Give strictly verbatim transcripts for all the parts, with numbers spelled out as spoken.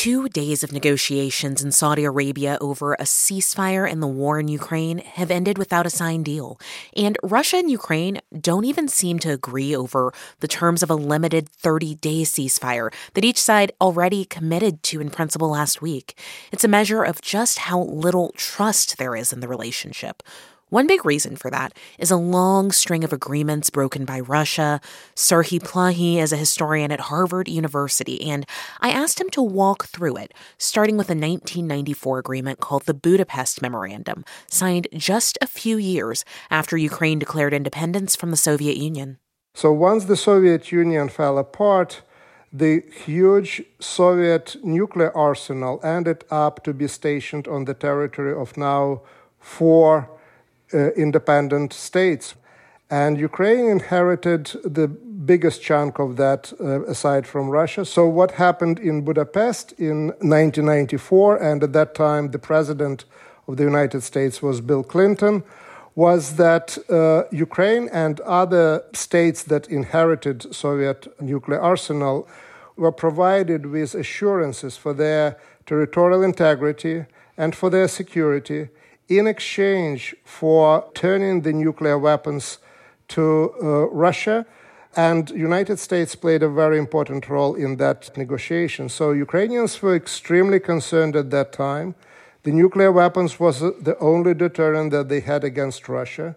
Two days of negotiations in Saudi Arabia over a ceasefire in the war in Ukraine have ended without a signed deal. And Russia and Ukraine don't even seem to agree over the terms of a limited thirty-day ceasefire that each side already committed to in principle last week. It's a measure of just how little trust there is in the relationship. One big reason for that is a long string of agreements broken by Russia. Serhiy Plahy is a historian at Harvard University, and I asked him to walk through it, starting with a nineteen ninety-four agreement called the Budapest Memorandum, signed just a few years after Ukraine declared independence from the Soviet Union. So once the Soviet Union fell apart, the huge Soviet nuclear arsenal ended up to be stationed on the territory of now four Uh, independent states. And Ukraine inherited the biggest chunk of that uh, aside from Russia. So what happened in Budapest in nineteen ninety-four, and at that time the president of the United States was Bill Clinton, was that uh, Ukraine and other states that inherited Soviet nuclear arsenal were provided with assurances for their territorial integrity and for their security in exchange for turning the nuclear weapons to uh, Russia. And United States played a very important role in that negotiation. So Ukrainians were extremely concerned at that time. The nuclear weapons was the only deterrent that they had against Russia.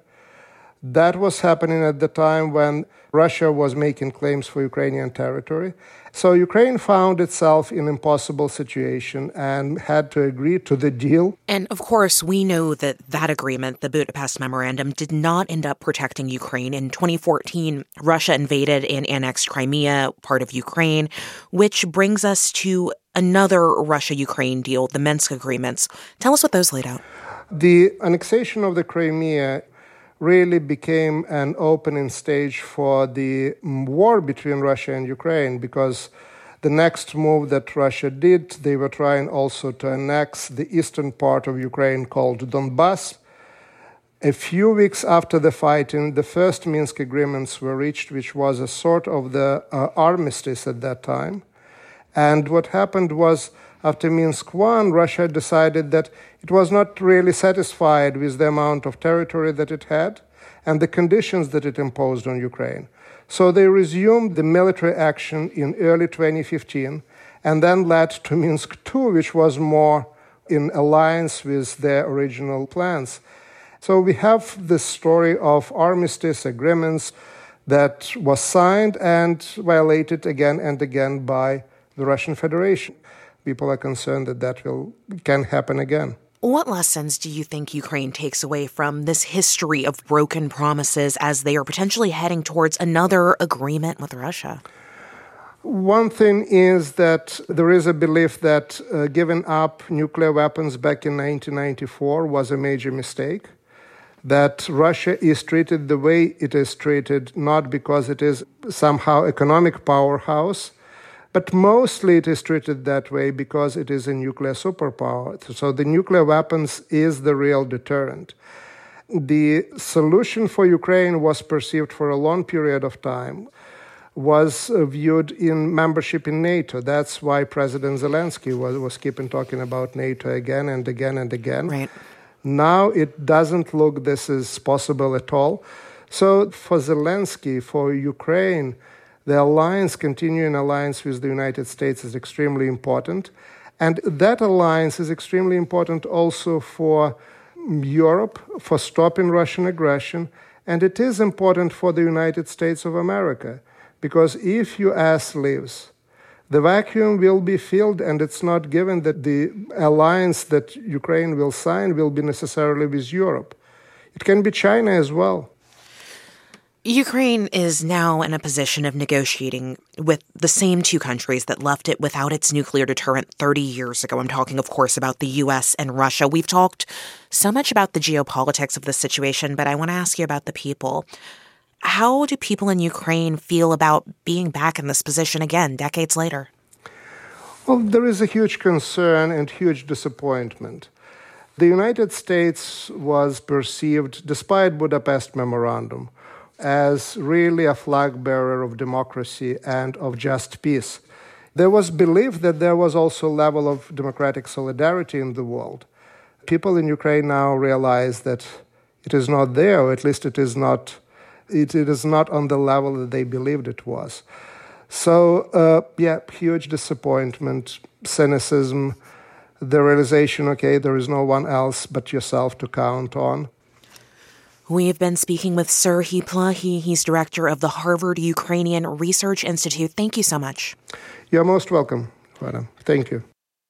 That was happening at the time when Russia was making claims for Ukrainian territory. So Ukraine found itself in an impossible situation and had to agree to the deal. And of course, we know that that agreement, the Budapest Memorandum, did not end up protecting Ukraine. In twenty fourteen, Russia invaded and annexed Crimea, part of Ukraine, which brings us to another Russia-Ukraine deal, the Minsk agreements. Tell us what those laid out. The annexation of the Crimea really became an opening stage for the war between Russia and Ukraine, because the next move that Russia did, they were trying also to annex the eastern part of Ukraine called Donbass. A few weeks after the fighting, the first Minsk agreements were reached, which was a sort of the uh, armistice at that time. And what happened was, after Minsk one, Russia decided that it was not really satisfied with the amount of territory that it had and the conditions that it imposed on Ukraine. So they resumed the military action in early twenty fifteen and then led to Minsk two, which was more in alliance with their original plans. So we have this story of armistice agreements that was signed and violated again and again by the Russian Federation. People are concerned that that will can happen again. What lessons do you think Ukraine takes away from this history of broken promises as they are potentially heading towards another agreement with Russia? One thing is that there is a belief that uh, giving up nuclear weapons back in nineteen ninety-four was a major mistake, that Russia is treated the way it is treated not because it is somehow economic powerhouse, but mostly it is treated that way because it is a nuclear superpower. So the nuclear weapons is the real deterrent. The solution for Ukraine was perceived for a long period of time, was viewed in membership in NATO. That's why President Zelensky was, was keeping talking about NATO again and again and again. Right. Now it doesn't look this is possible at all. So for Zelensky, for Ukraine, the alliance, continuing alliance with the United States is extremely important. And that alliance is extremely important also for Europe, for stopping Russian aggression. And it is important for the United States of America, because if U S leaves, the vacuum will be filled, and it's not given that the alliance that Ukraine will sign will be necessarily with Europe. It can be China as well. Ukraine is now in a position of negotiating with the same two countries that left it without its nuclear deterrent thirty years ago. I'm talking, of course, about the U S and Russia. We've talked so much about the geopolitics of the situation, but I want to ask you about the people. How do people in Ukraine feel about being back in this position again, decades later? Well, there is a huge concern and huge disappointment. The United States was perceived, despite Budapest Memorandum, as really a flag bearer of democracy and of just peace. There was belief that there was also a level of democratic solidarity in the world. People in Ukraine now realize that it is not there, or at least it is not, it, it is not on the level that they believed it was. So, uh, yeah, huge disappointment, cynicism, the realization, okay, there is no one else but yourself to count on. We've been speaking with Serhiy Plahy. He's director of the Harvard Ukrainian Research Institute. Thank you so much. You're most welcome, madam. Thank you.